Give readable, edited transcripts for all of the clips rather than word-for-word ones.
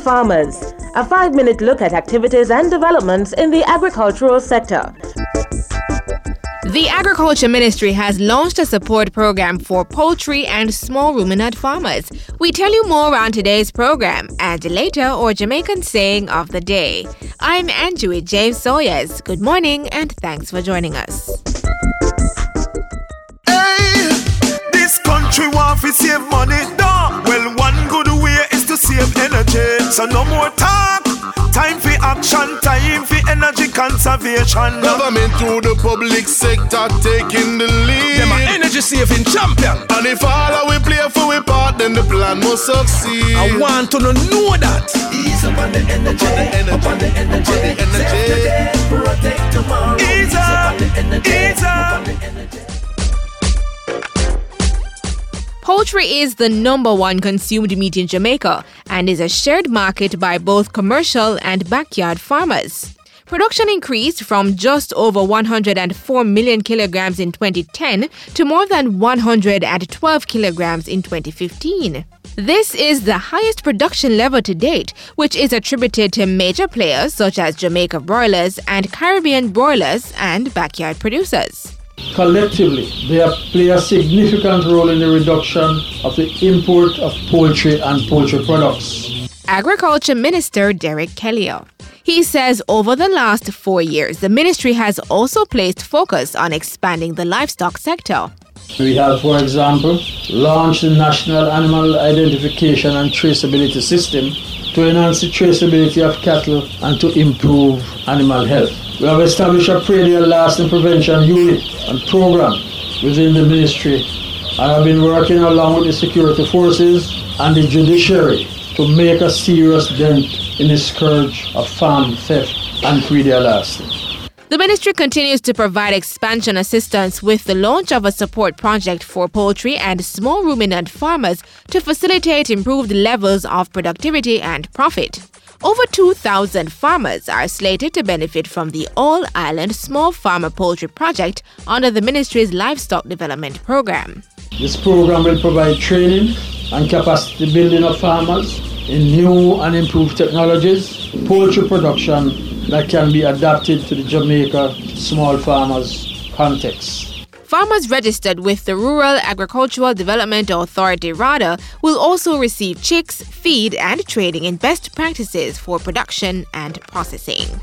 farmers. A 5-minute look at activities and developments in the agricultural sector. The Agriculture Ministry has launched a support program for poultry and small ruminant farmers. We tell you more on today's program and later our Jamaican saying of the day. I'm Andrew James Sawyers. Good morning and thanks for joining us. Hey, this country want to save money, dog. Well, one good way is to save energy. So no more talk. Time for action, time for energy conservation. Government through the public sector taking the lead. Them are energy saving champion. And if all we play for we part, then the plan must succeed. I want to know that. Ease up on the energy, up on the energy. Save today, protect tomorrow. Ease up, ease up. Poultry is the number one consumed meat in Jamaica and is a shared market by both commercial and backyard farmers. Production increased from just over 104 million kilograms in 2010 to more than 112 kilograms in 2015. This is the highest production level to date, which is attributed to major players such as Jamaica broilers and Caribbean broilers and backyard producers. Collectively, they play a significant role in the reduction of the import of poultry and poultry products. Agriculture Minister Derek Kelly. He says over the last 4 years, the ministry has also placed focus on expanding the livestock sector. We have, for example, launched the National Animal Identification and Traceability System to enhance the traceability of cattle and to improve animal health. We have established a perennial lasting prevention unit and program within the ministry and have been working along with the security forces and the judiciary to make a serious dent in the scourge of farm theft and perennial lasting. The ministry continues to provide expansion assistance with the launch of a support project for poultry and small ruminant farmers to facilitate improved levels of productivity and profit. Over 2,000 farmers are slated to benefit from the All-Island Small Farmer Poultry Project under the ministry's Livestock Development Program. This program will provide training and capacity building of farmers in new and improved technologies, poultry production that can be adapted to the Jamaica small farmers context. Farmers registered with the Rural Agricultural Development Authority, RADA, will also receive chicks, feed, and training in best practices for production and processing.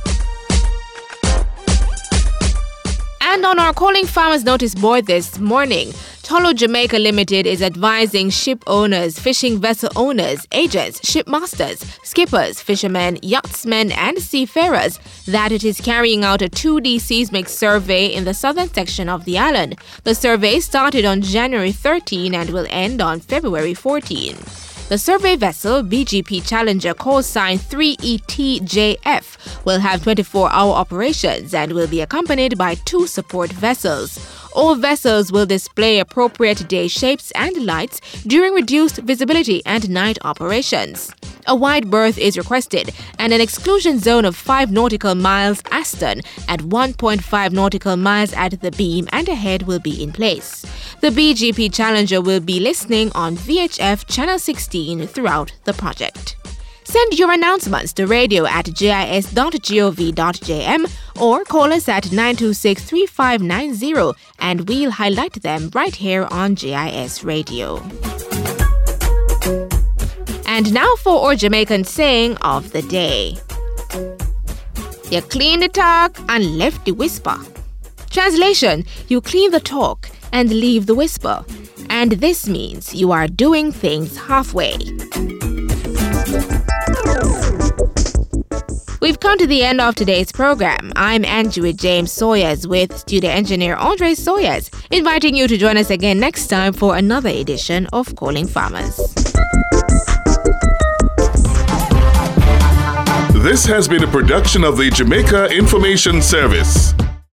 And on our Calling Farmers notice board this morning, Tolo Jamaica Limited is advising ship owners, fishing vessel owners, agents, shipmasters, skippers, fishermen, yachtsmen, and seafarers that it is carrying out a 2D seismic survey in the southern section of the island. The survey started on January 13 and will end on February 14. The survey vessel, BGP Challenger callsign 3ETJF, will have 24-hour operations and will be accompanied by 2 support vessels. All vessels will display appropriate day shapes and lights during reduced visibility and night operations. A wide berth is requested and an exclusion zone of 5 nautical miles astern at 1.5 nautical miles at the beam and ahead will be in place. The BGP Challenger will be listening on VHF Channel 16 throughout the project. Send your announcements to radio@gis.gov.jm or call us at 926-3590 and we'll highlight them right here on GIS Radio. And now for our Jamaican saying of the day. You clean the talk and left the whisper. Translation, you clean the talk and leave the whisper. And this means you are doing things halfway. We've come to the end of today's program. I'm Andrew James Sawyers with studio engineer Andre Sawyers, inviting you to join us again next time for another edition of Calling Farmers. This has been a production of the Jamaica Information Service.